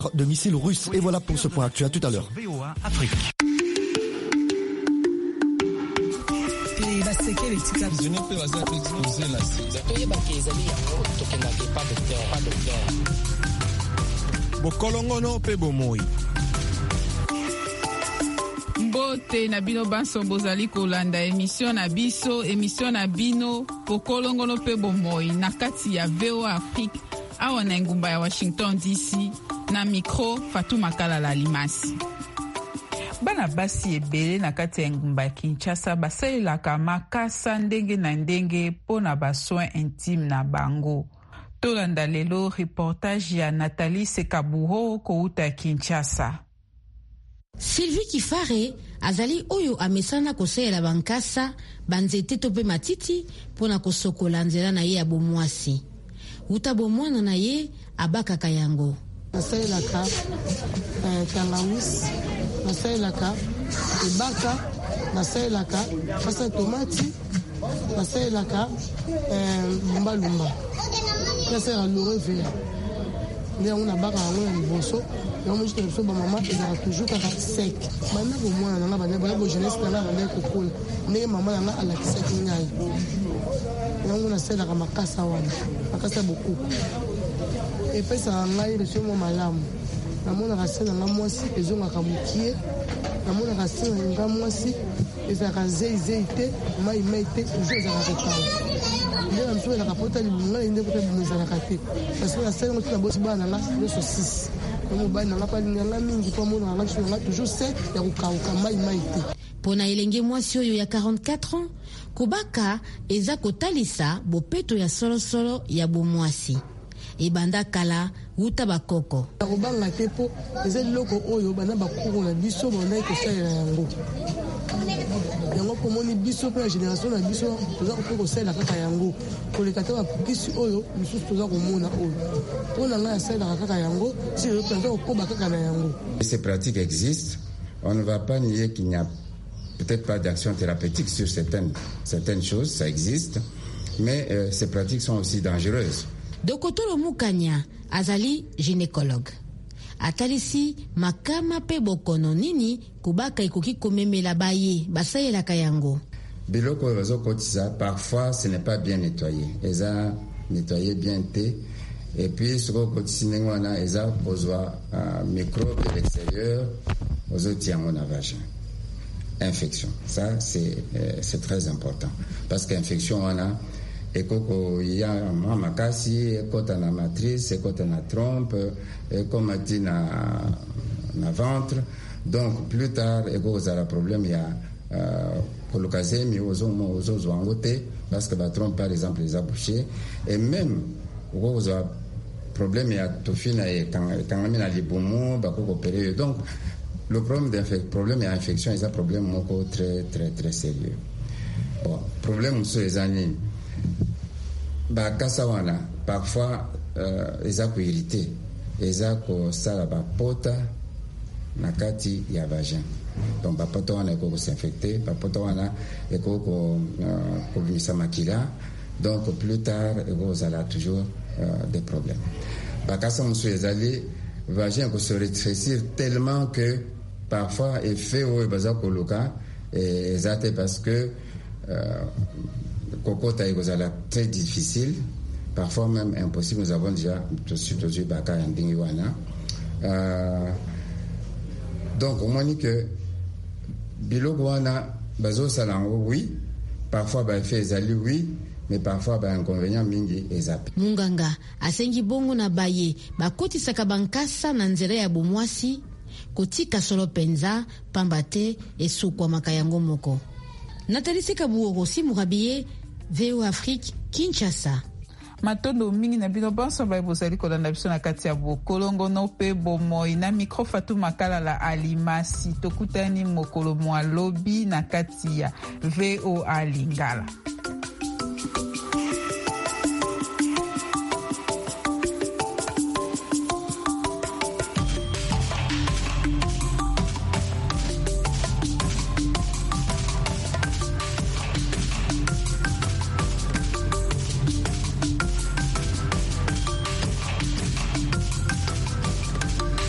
de missiles russes. Et voilà pour ce point actuel. À tout à l'heure. VOA Afrique. Bokolongono pe bomoi. Mbote na bino banso bozali kolanda émission na bino Bokolongono pe bomoi na kati ya VOA Afrique awa na ngumba ya Washington DC na micro Fatou Makalala Limasi. Bana basi ebele na kati ya ngumba ya Kinshasa basalelaka makasa ndenge na ndenge pona ba soins intime na bango. Tolanda lelo reportage ya Nathalie Sekabuho kouta Kinshasa. Sylvie Kifare azali oyo amesana kosalela bankasa banzete to pe matiti pona kosokola nzela na ye ya bomwasi. Uta bomwana na ye abakaka yango. Nasalelaka tangawis, nasalelaka ebaka, nasalelaka fasa tomati, nasalelaka lumba. Nasalelaka lore vert. Nde on abaka yango ya liboso. Yango mojite biso ba mama ezala toujours kaka sec. Bana bo mwana nanga bana bo jeunesse nanga bana kokola. Ndenge mama nanga alakisaki ngai. Yango nasalelaka makasa wana. Makasa bokuku. Epesa ngai reso mo malamu. Namonaka se nanga mwasi ezongaka mokie. Namonaka se nanga mwasi ezalaka zei te, mai te, toujours ezalaka kokawa. Nde na mso ezalaka pota libunga nde pota ezalaka te. Parce que nasalengo tina bosi bana nanga nyonso 6. Komo bana nanga pali nanga mingi po mona nanga nanga toujours sec ya kokauka mai te. Pona elenge mwasi oyo ya 44 ans, kobaka eza kotalisa bopeto ya solo ya bomwasi. Ebanda kala uta bakoko. Kobanga te po eza loko oyo bana bakuru na biso bona kosalela yango. Yango komoni biso pe génération na biso toza kosalela kaka yango. Koleka te bakisi oyo misusu toza komona oyo. Pona nga salela kaka yango, si le plan koba kaka na yango. Ces pratiques existent. On ne va pas nier qu'il n'y a peut-être pas d'action thérapeutique sur certaines choses, ça existe, mais ces pratiques sont aussi dangereuses. Dokotolo Mukanya azali gynécologue. Atalisi makama pe bokono nini kubaka ikoki komemela baye basayela kayango. Biloko bazo kotisa parfois ce n'est pas bien nettoyé. Eza nettoyé bien té et puis ce ko kotisi ngwana eza kozwa microbe de l'extérieur ozo tiango na vagin. Infection. Ça c'est très important parce qu'infection on a ekoko ya makasi ekota na matrice ekota na trompe ekoma ti na ventre donc plus tard ekozala problème ya kolokazemi ozozwango te parce que ba trompe par exemple les a bouché et même okozwa problème ya tofina ekangami na libumu bakoko opérer donc le problème ya infection est un problème moko très très très sérieux. Bon, problème so ezani bakasa wana parfois eza ko irrité eza ko sala bapota na kati ya vagin donc bapota wana eko s'infecter bapota wana eko ko bimisa makila donc plus tard eko zala toujours des problèmes. Bakasa musu ezali vagin ko se rétrécir tellement que parfois effet o baza koloka ezate parce que kokota ekozala très difficile, parfois même impossible. Nous avons déjà surtout baka yandingi wana. Donc on dit que biloko wana bazo salango oui, parfois ba effet ezali oui, mais parfois ba inconvénient mingi ezapi. Munganga asengi bongo na baye bakotisaka bankasa na nzela ya bomwasi kotika solo penza pambate esukwa makayango moko. Nathalie Sekabuho si Murabiye VOA Afrique Kinshasa. Matondo mingi na bino banso ba bozali kolanda biso na kati ya Bokolongono pe bomoi na micro Fatou Makalala Alimasi tokutani mokolo mwa lobi na kati ya VOA Lingala.